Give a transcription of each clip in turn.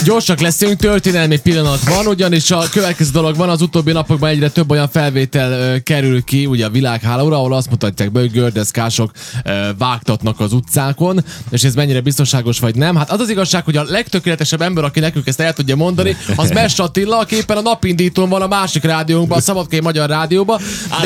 Gyorsak leszünk, történelmi pillanat van, ugyanis a következő dolog van, az utóbbi napokban egyre több olyan felvétel kerül ki, ugye a világhálóra, ahol azt mutatják be, hogy gördeszkások vágtatnak az utcákon, és ez mennyire biztonságos vagy nem. Hát az az igazság, hogy a legtökéletesebb ember, aki nekünk ezt el tudja mondani, az Mess Attila, aki éppen a napindítón van a másik rádiónkban, a Szabadkai Magyar Rádióban.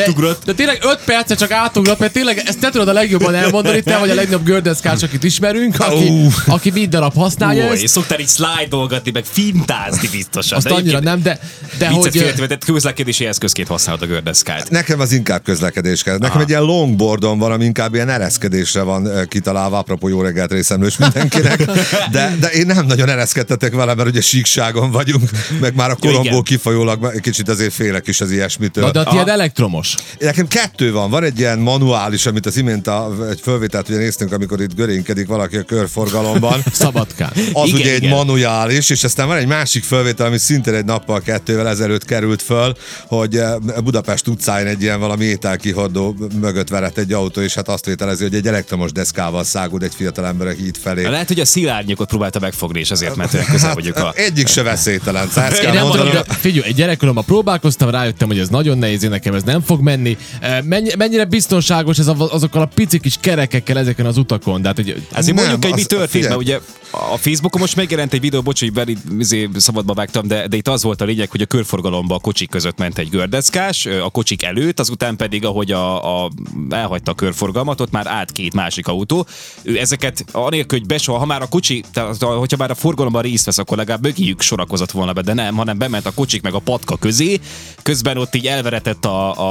De tényleg 5 percet csak átugrott, mert tényleg ezt te tudod a legjobban elmondani, te vagy a legnagyobb gördeszkás, akit ismerünk, aki mind darab használja ezt. És szoktál így slide-olgatni, meg fintázni biztosan. Azt annyira nem, de hogy... Viccet közlekedési eszközként használod a gördeszkát. Nekem az inkább közlekedés kell. Nekem egy ilyen longboardon van, ami inkább ilyen ereszkedésre van kitalálva, apropó jó reggelt részemlős mindenkinek, de én nem nagyon ereszkedtetek vele, mert ugye síkságon vagyunk, meg már a koromból kifolyólag kicsit azért félek is az ilyesmitől. De a tiéd elektromos? Nekem 2 van. Van egy ilyen manuális, amit az imént egy fölvételt ugye néztünk, amikor itt görénykedik valaki a körforgalomban. Szabadkán. Az igen, ugye egy manuális, és aztán van egy másik fölvétel, ami szintén egy nappal 2-vel ezelőtt került föl, hogy Budapest utcáin egy ilyen valami ételkihordó mögött verett egy autó, és hát azt vételezi, hogy egy elektromos deszkával száguld egy fiatal ember a híd felé. Lehet, hogy a szilárnyékot próbálta megfogni, és azért, mert olyan közel vagyunk a... Egyik se veszélytelen. Figyelj, egy gyerekkoromban próbálkoztam, rájöttem, hogy ez nagyon nehéz, nekem ez nem fog menni. Mennyire biztonságos ez azokkal a pici kis kerekekkel ezeken az utakon? Tehát, hogy... Azért mondjuk, hogy mi történt, mert ugye a Facebookon most megjelent egy videó, bocs, hogy szabadba vágtam, de itt az volt a lényeg, hogy a körforgalomba a kocsik között ment egy gördeszkás, a kocsik előtt, azután pedig, ahogy elhagyta a körforgalmat, ott már át 2 másik autó. Ő ezeket anélkül, hogy besor, ha már a kocsi, tehát, hogyha már a forgalomban részt vesz, akkor legalább mögéjük sorakozott volna be, de nem, hanem bement a kocsik meg a patka közé, közben ott így elveretett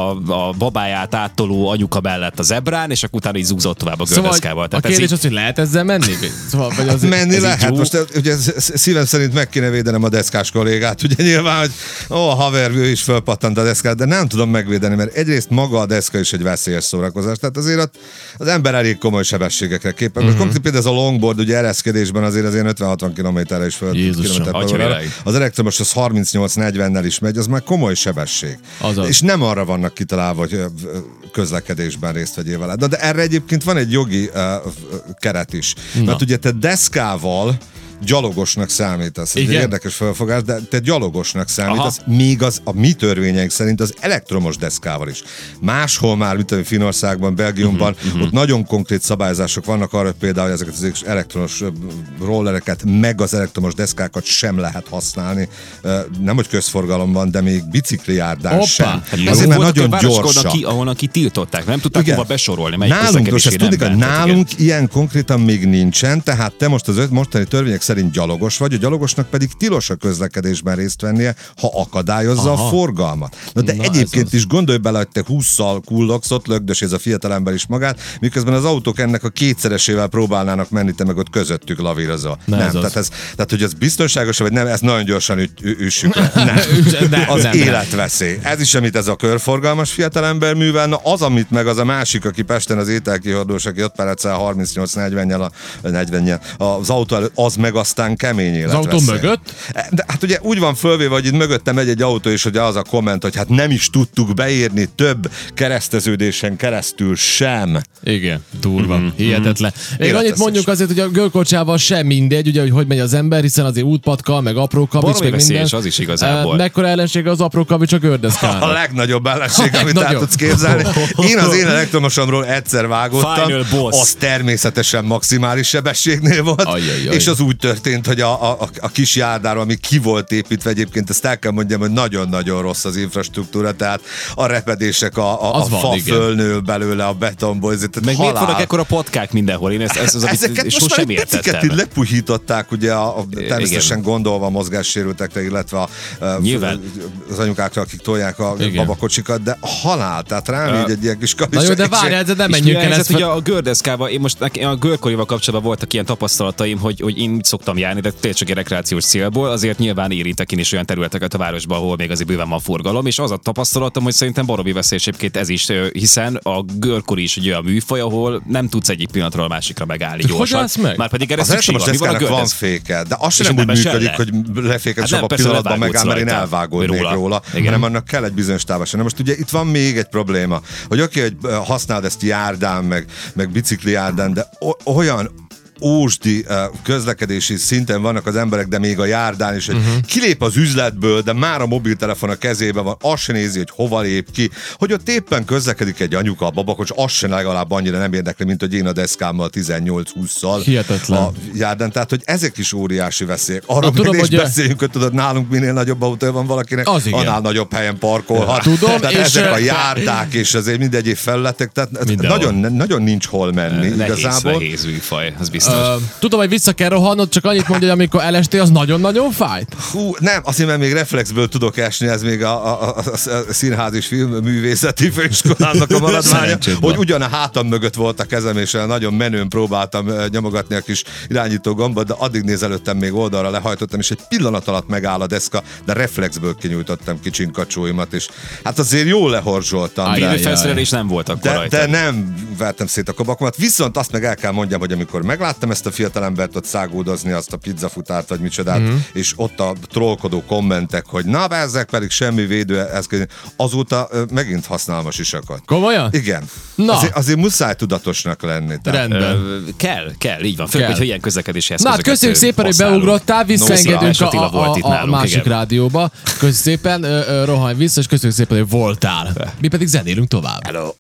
a babáját áttoló anyuka mellett a zebrán, és akkor utána így zúzott tovább a gördeszkával. Szóval a kérdés az, hogy lehet ezzel menni? Szóval, vagy az menni lehet. Most ugye szívem szerint meg kéne védenem a deszkás kollégát. Ugye nyilván, hogy haver, ő is fölpattant a deszkát, de nem tudom megvédeni, mert egyrészt maga a deszka is egy veszélyes szórakozás. Tehát azért az ember elég komoly sebességekre képes. Most például ez a longboard, ugye ereszkedésben azért 50-60 km-re is föl. Az elektromos az 38-40-nel is megy, az már komoly sebesség. Azaz. És nem arra vannak kitalálva, hogy közlekedésben részt vegyél vele. De erre egyébként van egy jogi keret is. Mert ugye te deszkával gyalogosnak számítasz. Ez egy érdekes felfogás, de te gyalogosnak számítasz, míg a mi törvényeink szerint az elektromos deszkával is. Máshol már, mint a Finnországban, Belgiumban, ott nagyon konkrét szabályozások vannak arra, például, hogy ezeket az elektromos rollereket, meg az elektromos deszkákat sem lehet használni. Nem, hogy közforgalomban, de még biciklijárdán sem. Azért már nagyon gyorsan. Ahol kitiltották, nem tudták hova besorolni. Nálunk ilyen konkrétan még nincsen, tehát te most az mostani törvények szerint gyalogos vagy, a gyalogosnak pedig tilos a közlekedésben részt vennie, ha akadályozza a forgalmat. De egyébként is gondolj bele, hogy te 20-szal kullogsz, ott lögdös ez a fiatalember is magát, miközben az autók ennek a 2-szeresével próbálnának menni, te meg ott közöttük lavírozol. Nem. Tehát, hogy ez biztonságos, vagy nem, ezt nagyon gyorsan üssük le. Az életveszély. Ez is, amit ez a körforgalmas fiatalember művel, na az, amit meg az a másik, aki Pesten az ételkihordós, aki 5 perccel 38-40-nyel az autó előtt, az meg aztán kemény életveszély. Az autó mögött? De hát ugye úgy van fölvéve, hogy itt mögöttem megy egy autó, és ugye az a komment, hogy hát nem is tudtuk beírni több kereszteződésen keresztül sem. Igen, durva, hihetetlen. Még annyit mondjuk azért, hogy a görkocsával sem mindegy, ugye, hogy megy az ember, hiszen azért útpatka, meg apró kavics, meg minden. Az is igazából. Mekkora ellensége az apró kavics a gördeszkának? A legnagyobb ellenség, amit el tudsz képzelni. Én az én elektromosomról egyszer vágottam, az természetesen maximális sebességnél volt, és az úgy történt, hogy a kis járdáról, ami ki volt építve egyébként, ezt el kell mondjam, hogy nagyon-nagyon rossz az infrastruktúra, tehát a repedések, a fa fölnől belőle, a betonból. Meg miért vannak ekkora patkák mindenhol? Én ezt sosem értettem. Ezeket lepuhították, ugye természetesen gondolva a mozgássérültekre, illetve az anyukákra, akik tolják a babakocsikat, de halál, tehát rám egy ilyen kis kavics. Na jó, de várjál, de nem menjünk el ezt. Ugye a gördeszkával, én most a görkorival kapcsolatban voltak ilyen tapasztalataim, hogy én szoktam járni, de tényleg csak egy rekreációs célból, azért nyilván érintek én is olyan területeket a városban, ahol még azért bőven van forgalom, és az a tapasztalatom, hogy szerintem baromi veszélyes egyébként ez is, hiszen a görkori is egy olyan műfaj, ahol nem tudsz egyik pillanatról a másikra megállni gyorsan. Már pedig erre szükség van féke, de az sem úgy működik, hogy lefékez abban a pillanatban megáll, mert én elvágódnék róla, hanem annak kell egy bizonyos távolság. Most ugye itt van még egy probléma, hogy hogy használd ezt járdán, meg biciklijárdán, de olyan ósdi közlekedési szinten vannak az emberek, de még a járdán is, hogy kilép az üzletből, de már a mobiltelefon a kezében van, azt se nézi, hogy hova lép ki, hogy ott éppen közlekedik egy anyuka a babakocs, az se legalább annyira nem érdekli, mint hogy én a deszkámmal 18-20-szal Hihetetlen. a járdán. Tehát, hogy ezek is óriási veszélyek. Arról tudom, hogy beszéljünk, hogy tudod, nálunk minél nagyobb autó van valakinek, annál nagyobb helyen parkolhat. Tudom, tehát és ezek a járdák és azért mindegyik felületek, tehát nagyon nincs hol menni igazából. Nehéz műfaj, az biztos. Tudom, hogy vissza kell rohannod, csak annyit mondja, hogy amikor elestél, az nagyon-nagyon fájt. Hú, nem, azért, mert még reflexből tudok esni, ez még a színház és filmművészeti főiskolának a maradványa, hogy ugyan a hátam mögött volt a kezem, és nagyon menőn próbáltam nyomogatni a kis irányító gombot, de addig nézelőttem, még oldalra lehajtottam, és egy pillanat alatt megáll a deszka, de reflexből kinyújtottam ki csinkacsóimat, és hát azért jól lehorzsoltam. Élő felszerelés nem volt akkor rajta. De nem vertem szét a kobakomat, viszont azt meg el kell mondjam, hogy amikor megláttam ezt a fiatalembert ott száguldozni azt a pizzafutárt, vagy micsodát, és ott a trollkodó kommentek, hogy na, ezek pedig semmi védőeszköz, azóta megint használom a sisakat. Komolyan? Igen. Na. Azért muszáj tudatosnak lenni. Rendben. Kell, így van. Főleg, hogy ilyen közlekedési eszközöket. Na, köszönjük szépen, hogy beugrottál, visszaengedünk a másik rádióba. Köszönjük szépen, rohanj vissza, és köszönjük szépen, hogy voltál. Mi pedig zenélünk tovább. Hello.